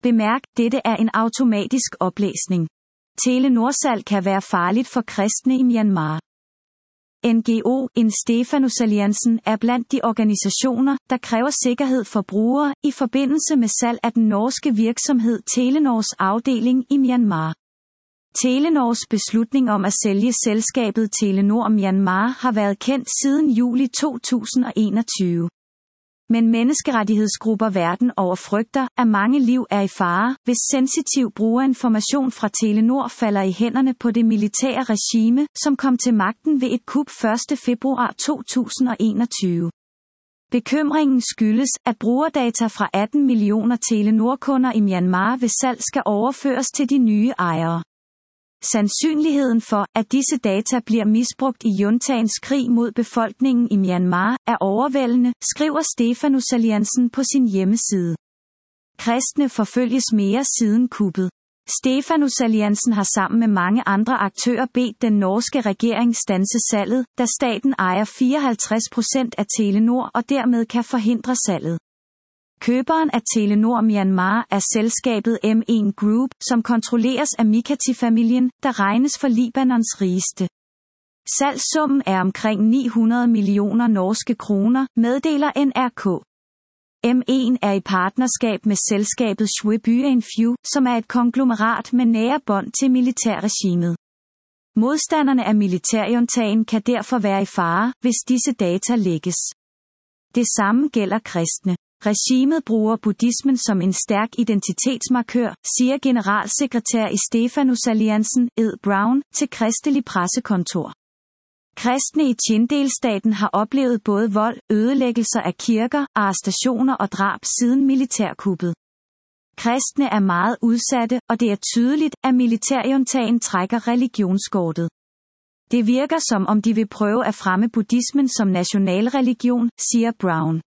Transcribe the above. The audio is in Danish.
Bemærk, dette er en automatisk oplæsning. Telenor-salg kan være farligt for kristne i Myanmar. NGO'en Stefanusalliansen er blandt de organisationer, der kræver sikkerhed for brugere i forbindelse med salg af den norske virksomhed Telenors afdeling i Myanmar. Telenors beslutning om at sælge selskabet Telenor Myanmar har været kendt siden juli 2021. Men menneskerettighedsgrupper verden over frygter, at mange liv er i fare, hvis sensitiv brugerinformation fra Telenor falder i hænderne på det militære regime, som kom til magten ved et kup 1. februar 2021. Bekymringen skyldes, at brugerdata fra 18 millioner Telenor-kunder i Myanmar ved salg skal overføres til de nye ejere. Sandsynligheden for, at disse data bliver misbrugt i juntaens krig mod befolkningen i Myanmar, er overvældende, skriver Stefanusalliansen på sin hjemmeside. Kristne forfølges mere siden kuppet. Stefanusalliansen har sammen med mange andre aktører bedt den norske regering standse salget, da staten ejer 54% af Telenor og dermed kan forhindre salget. Køberen af Telenor Myanmar er selskabet M1 Group, som kontrolleres af Mikati-familien, der regnes for Libanons rigeste. Salgssummen er omkring 900 millioner norske kroner, meddeler NRK. M1 er i partnerskab med selskabet Shwe Infew, som er et konglomerat med nære bånd til militærregimet. Modstanderne af militærjuntaen kan derfor være i fare, hvis disse data lækkes. Det samme gælder kristne. Regimet bruger buddhismen som en stærk identitetsmarkør, siger generalsekretær i Stefanusalliansen, Ed Brown, til Kristelig Pressekontor. Kristne i Chin-delstaten har oplevet både vold, ødelæggelser af kirker, arrestationer og drab siden militærkuppet. Kristne er meget udsatte, og det er tydeligt, at militærjuntaen trækker religionskortet. Det virker som om de vil prøve at fremme buddhismen som nationalreligion, siger Brown.